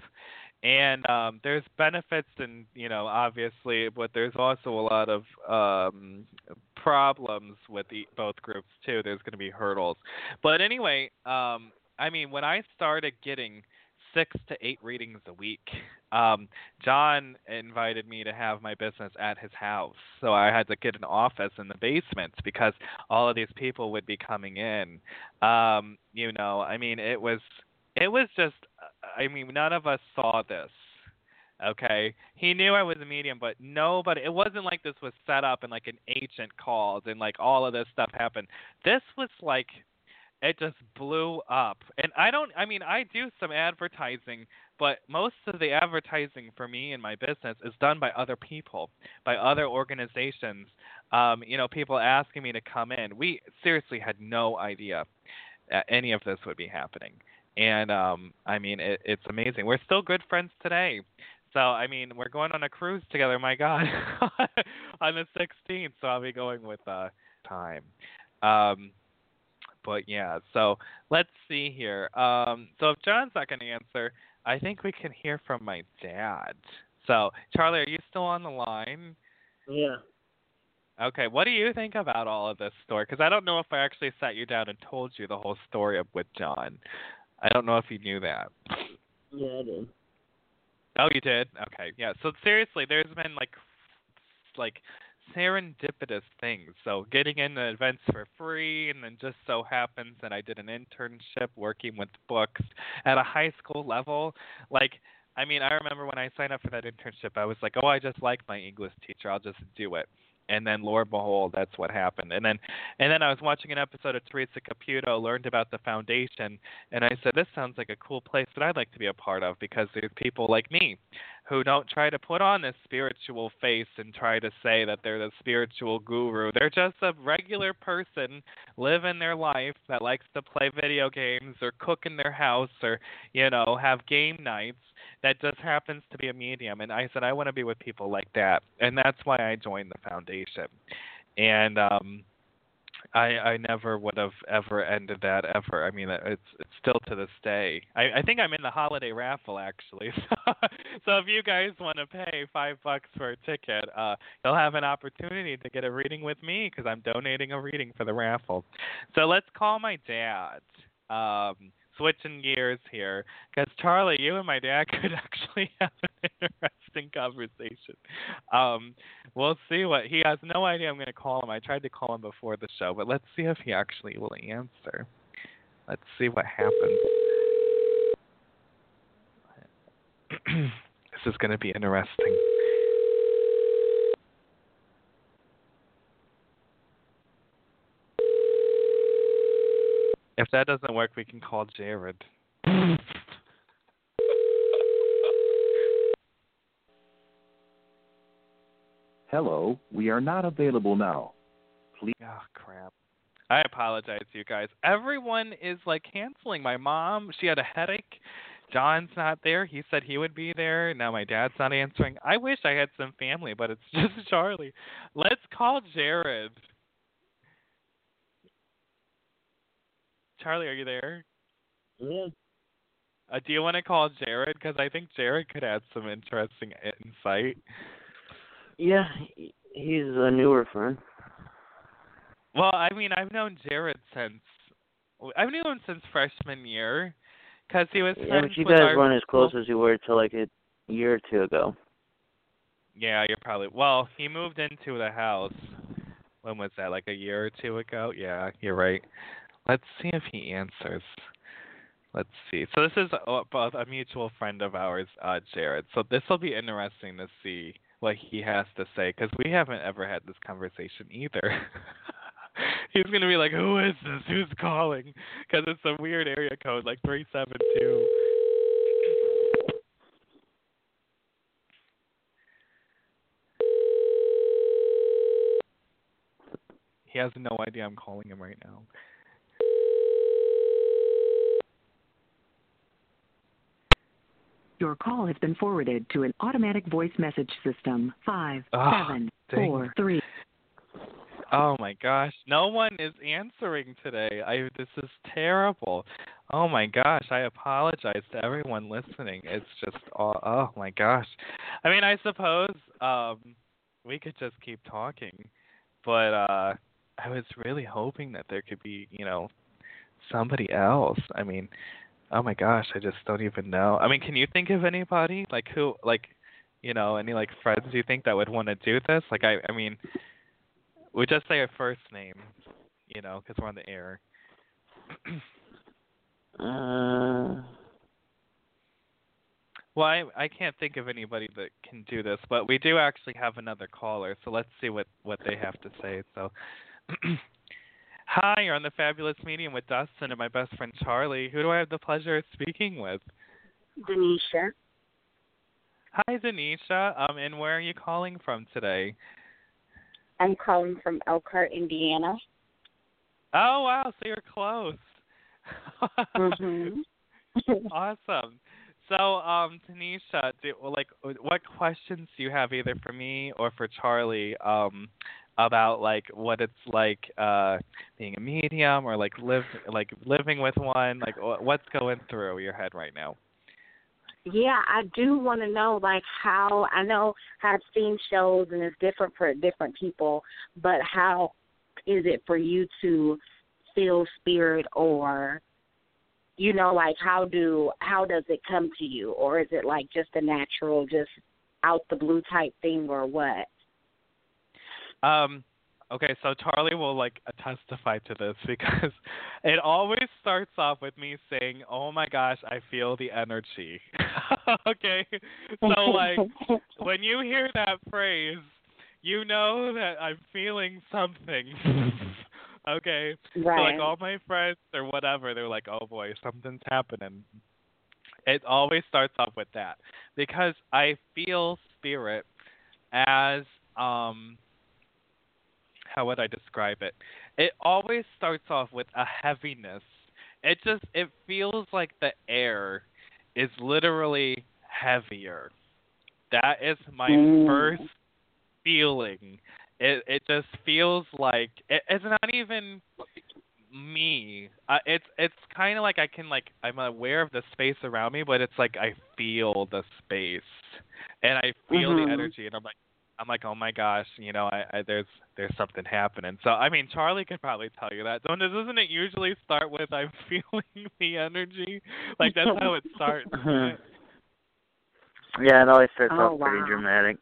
And um, there's benefits, and you know, obviously, but there's also a lot of um, problems with the, both groups too. There's going to be hurdles, but anyway, um, I mean, when I started getting six to eight readings a week, um, John invited me to have my business at his house, so I had to get an office in the basement because all of these people would be coming in. Um, you know, I mean, it was. It was just, I mean, none of us saw this, okay? He knew I was a medium, but nobody, it wasn't like this was set up and like an agent called and like all of this stuff happened. This was like, it just blew up. And I don't, I mean, I do some advertising, but most of the advertising for me and my business is done by other people, by other organizations, um, you know, people asking me to come in. We seriously had no idea that any of this would be happening. And, um, I mean, it, it's amazing. We're still good friends today. So, I mean, we're going on a cruise together, my God, on the sixteenth. So I'll be going with uh, time. Um, but, yeah, so let's see here. Um, so if John's not going to answer, I think we can hear from my dad. So, Charlie, are you still on the line? Yeah. Okay, what do you think about all of this story? Because I don't know if I actually sat you down and told you the whole story of with John. I don't know if you knew that. Yeah, I did. Oh, you did? Okay, yeah. So seriously, there's been like, like serendipitous things. So getting into events for free, and then just so happens that I did an internship working with books at a high school level. Like, I mean, I remember when I signed up for that internship, I was like, oh, I just like my English teacher. I'll just do it. And then, Lord behold, that's what happened. And then, and then I was watching an episode of Teresa Caputo, learned about the foundation, and I said, this sounds like a cool place that I'd like to be a part of because there's people like me who don't try to put on this spiritual face and try to say that they're the spiritual guru. They're just a regular person living their life that likes to play video games or cook in their house or, you know, have game nights that just happens to be a medium. And I said, I want to be with people like that. And that's why I joined the foundation. And um, I, I never would have ever ended that ever. I mean, it's it's still to this day. I, I think I'm in the holiday raffle, actually. So if you guys want to pay five bucks for a ticket, uh, you'll have an opportunity to get a reading with me because I'm donating a reading for the raffle. So let's call my dad. Um, switching gears here, because Charlie, you and my dad could actually have an interesting conversation. Um, we'll see what he has no idea. I'm going to call him. I tried to call him before the show, but let's see if he actually will answer. Let's see what happens. is going to be interesting. If that doesn't work, we can call Jared. Hello, we are not available now. Please. Oh, crap. I apologize, you guys. Everyone is, like, canceling. My mom, she had a headache. John's not there. He said he would be there. Now my dad's not answering. I wish I had some family, but it's just Charlie. Let's call Jared. Charlie, are you there? Yeah. Uh, do you want to call Jared? Because I think Jared could add some interesting insight. Yeah, he- he's a newer friend. Well, I mean, I've known Jared since I've known him since freshman year, because he was Yeah, friends but you with guys our weren't as school- close as you were till like a year or two ago. Yeah, you're probably. Well, he moved into the house. When was that? Like a year or two ago? Yeah, you're right. Let's see if he answers. Let's see. So this is a, both a mutual friend of ours, uh, Jared. So this will be interesting to see what he has to say, because we haven't ever had this conversation either. He's going to be like, who is this? Who's calling? Because it's a weird area code, like three seven two. He has no idea I'm calling him right now. Your call has been forwarded to an automatic voice message system. Five, Oh, seven, dang. four, three. Oh my gosh, no one is answering today. I this is terrible. Oh my gosh, I apologize to everyone listening. It's just oh, oh my gosh. I mean, I suppose um we could just keep talking, but uh I was really hoping that there could be, you know, somebody else. I mean, oh my gosh, I just don't even know. I mean, can you think of anybody like who like, you know, any like friends you think that would want to do this? Like I I mean, we just say our first name, you know, because we're on the air. Uh, Well, I I can't think of anybody that can do this, but we do actually have another caller, so let's see what, what they have to say. So, hi, you're on the Fabulous Medium with Dustin and my best friend Charlie. Who do I have the pleasure of speaking with? Denisha. Hi, Denisha. Um, and where are you calling from today? I'm calling from Elkhart, Indiana. Oh, wow, so you're close. Mm-hmm. Awesome. So, um, Tanisha, do, like, what questions do you have either for me or for Charlie um, about like what it's like uh, being a medium or like live like living with one? Like, what's going through your head right now? Yeah, I do want to know, like, how, I know I've seen shows and it's different for different people, but how is it for you to feel spirit, or, you know, like, how do, how does it come to you? Or is it like just a natural, just out the blue type thing, or what? Um, okay, so Charlie will like testify to this because it always starts off with me saying, "Oh my gosh, I feel the energy." Okay, so like when you hear that phrase, you know that I'm feeling something. Okay, Right. so like all my friends or whatever, they're like, "Oh boy, something's happening." It always starts off with that because I feel spirit as um. How would I describe it? It always starts off with a heaviness. It just it feels like the air is literally heavier. That is my Mm. first feeling. It it just feels like it, it's not even me. Uh, it's it's kind of like I can like I'm aware of the space around me, but it's like I feel the space and I feel Mhm. the energy, and I'm like. I'm like, oh my gosh, you know, I, I there's there's something happening. So I mean, Charlie could probably tell you that. Don't doesn't it usually start with I'm feeling the energy? Like that's how it starts. Isn't it? Yeah, it always starts Oh, off pretty wow. dramatic.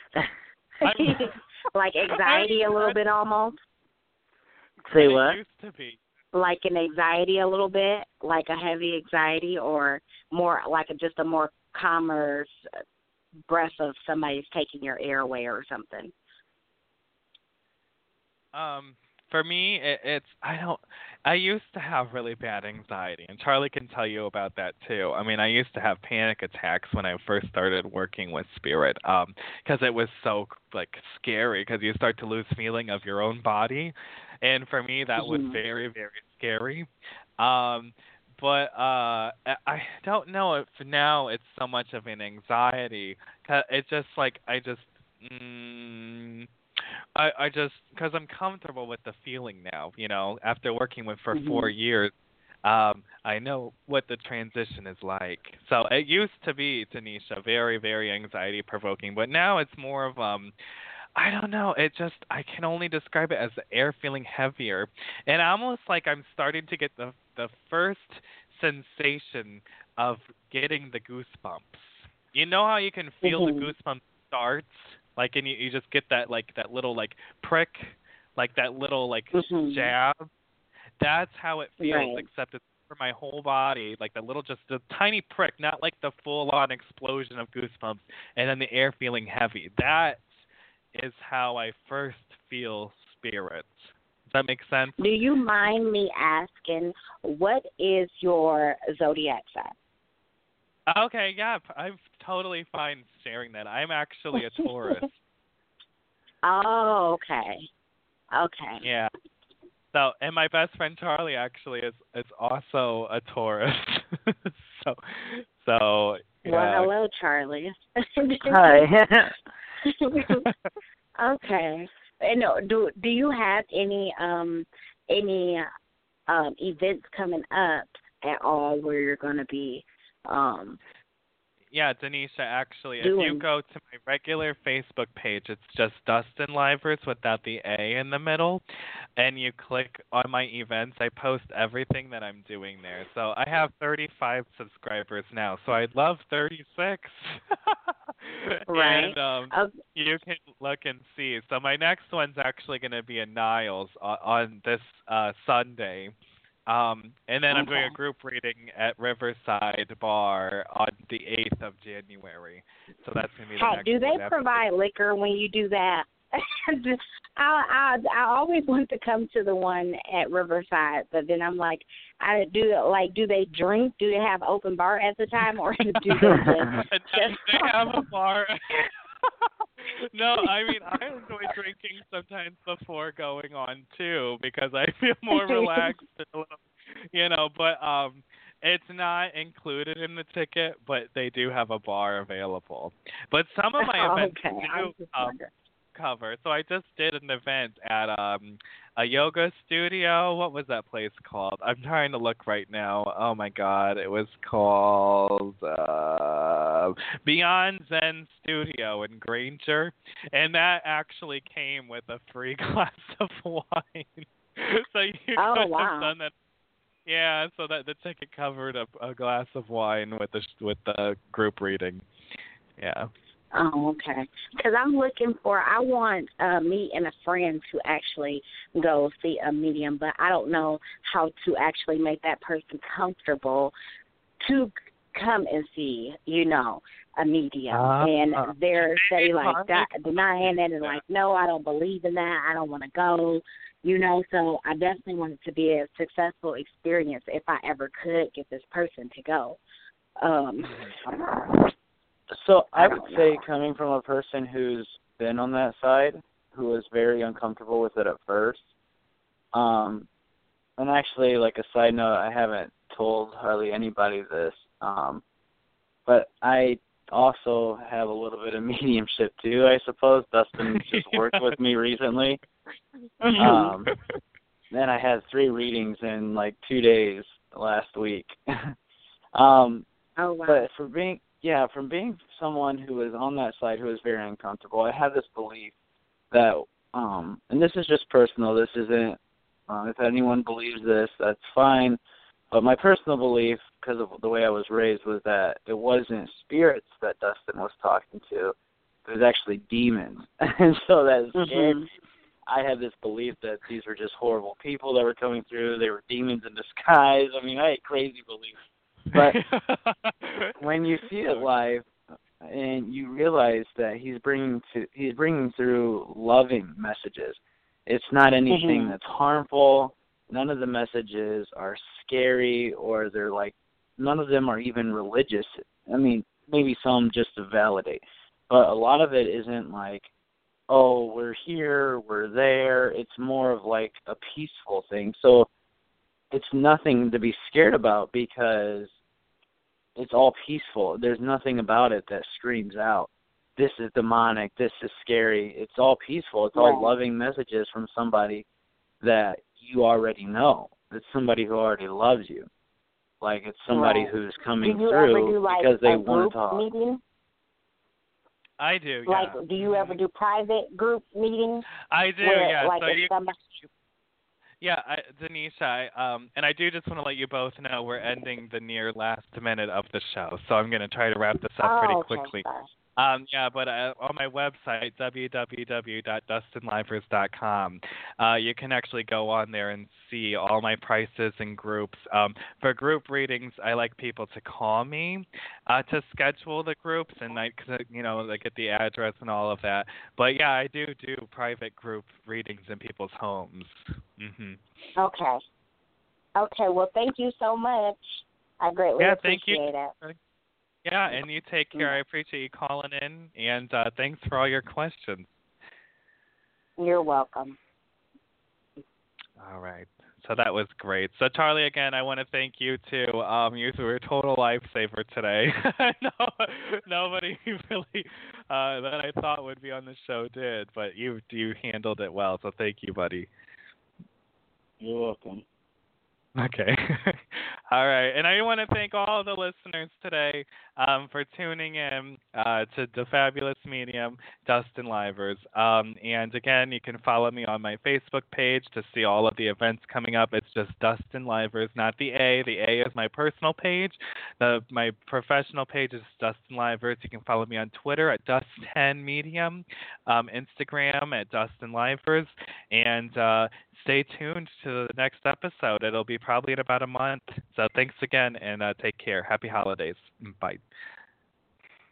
Like anxiety a little bit almost? Say And what? It used to be. Like an anxiety a little bit? Like a heavy anxiety, or more like a, just a more calmer breath of somebody's taking your air away or something? Um, for me, it, it's I don't. I used to have really bad anxiety, and Charlie can tell you about that too. I mean, I used to have panic attacks when I first started working with spirit, um, because it was so like scary. Because you start to lose feeling of your own body, and for me, that was Mhm. very, very scary. Um, but uh, I I don't know if now it's so much of an anxiety. 'Cause it's just like I just. Mm, I, I just because I'm comfortable with the feeling now, you know, after working with for Mhm. four years, um, I know what the transition is like. So it used to be, Tanisha, very, very anxiety provoking, but now it's more of um, I don't know. It just I can only describe it as the air feeling heavier, and almost like I'm starting to get the the first sensation of getting the goosebumps. You know how you can feel Mhm. the goosebumps start, like, and you, you just get that like that little like prick, like that little like Mhm. jab. That's how it feels, Right. except it's for my whole body, like the little, just a tiny prick, not like the full-on explosion of goosebumps, and then the air feeling heavy. That is how I first feel spirits. Does that make sense? Do you mind me asking, what is your zodiac sign? Okay, yeah, p- I'm totally fine sharing that. I'm actually a Taurus. Oh, okay. Okay. Yeah. So, and my best friend Charlie actually is is also a Taurus. so, so yeah. Well, hello, Charlie. Hi. Okay. And uh, do do you have any um any um events coming up at all where you're going to be um Yeah, Denisha, actually, if doing? you go to my regular Facebook page, it's just Dustin Livers without the A in the middle, and you click on my events. I post everything that I'm doing there. So I have thirty-five subscribers now, so I'd love thirty-six. Right. And um, Uh, you can look and see. So my next one's actually going to be in Niles on, on this uh, Sunday. Um, and then I'm doing Okay. a group reading at Riverside Bar on the eighth of January. So that's going to be the Hey, next do they one after provide liquor when you do that? I, I I always want to come to the one at Riverside, but then I'm like, I do like, do they drink? Do they have open bar at the time, or do they just? And they have a bar. No, I mean, I enjoy drinking sometimes before going on too, because I feel more relaxed, and a little, you know. But um, it's not included in the ticket, but they do have a bar available. But some of my Oh, events okay. I was do just um, wondering. cover. So I just did an event at um a yoga studio. What was that place called? I'm trying to look right now. Oh my god, it was called uh, Beyond Zen Studio in Granger, and that actually came with a free glass of wine. So you Oh, could wow. have done that. Yeah, so that the ticket covered a, a glass of wine with the with the group reading. Yeah. Oh, okay. Because I'm looking for, I want uh, me and a friend to actually go see a medium, but I don't know how to actually make that person comfortable to come and see, you know, a medium. Uh, and they're say like Marley that, can denying it and Yeah. like, no, I don't believe in that. I don't want to go, you know. So I definitely want it to be a successful experience if I ever could get this person to go. Um, So I I would don't say, know. coming from a person who's been on that side, who was very uncomfortable with it at first, um, and actually, like a side note, I haven't told hardly anybody this, um, but I also have a little bit of mediumship too, I suppose. Dustin just worked with me recently. Um, and I had three readings in like two days last week. um, Oh, wow. But for being, yeah, from being someone who was on that side who was very uncomfortable, I have this belief that, um, and this is just personal, this isn't, uh, if anyone believes this, that's fine, but my personal belief, because of the way I was raised, was that it wasn't spirits that Dustin was talking to, it was actually demons. And so that scared Mhm. me. I had this belief that these were just horrible people that were coming through, they were demons in disguise. I mean, I had crazy beliefs. But when you see it live, and you realize that he's bringing to he's bringing through loving messages. It's not anything Mhm. that's harmful. None of the messages are scary, or they're like, none of them are even religious. I mean, maybe some just to validate, but a lot of it isn't like, oh, we're here, we're there. It's more of like a peaceful thing. So it's nothing to be scared about because it's all peaceful. There's nothing about it that screams out, this is demonic, this is scary. It's all peaceful. It's all Right. loving messages from somebody that you already know. It's somebody who already loves you. Like, it's somebody Right. who's Do coming you ever through do like because they a want group to talk. meeting? I do, yeah. Like, do you ever do private group meetings? I do, where, yeah. Like so if you, somebody, yeah, I, Denisha, I, um, and I do just want to let you both know we're ending the near last minute of the show, so I'm going to try to wrap this up oh, pretty okay, quickly. sorry. Um, yeah, but uh, on my website, w w w dot dustin livers dot com, uh, you can actually go on there and see all my prices and groups. Um, for group readings, I like people to call me uh, to schedule the groups, and I, you know, they get the address and all of that. But yeah, I do do private group readings in people's homes. hmm Okay. Okay, well, thank you so much. I greatly Yeah, thank you. appreciate it. Yeah, and you take care. I appreciate you calling in, and uh, thanks for all your questions. You're welcome. All right. So that was great. So Charlie, again, I want to thank you too. Um, you were a total lifesaver today. no, nobody really uh, that I thought would be on the show did, but you you handled it well. So thank you, buddy. You're welcome. Okay. All right. And I want to thank all the listeners today um, for tuning in uh, to the fabulous medium, Dustin Livers. Um, and again, you can follow me on my Facebook page to see all of the events coming up. It's just Dustin Livers, not the A. The A is my personal page. The, my professional page is Dustin Livers. You can follow me on Twitter at Dustin Medium, um, Instagram at Dustin Livers, and uh, stay tuned to the next episode. It'll be probably in about a month. So thanks again, and uh, take care. Happy holidays. Bye.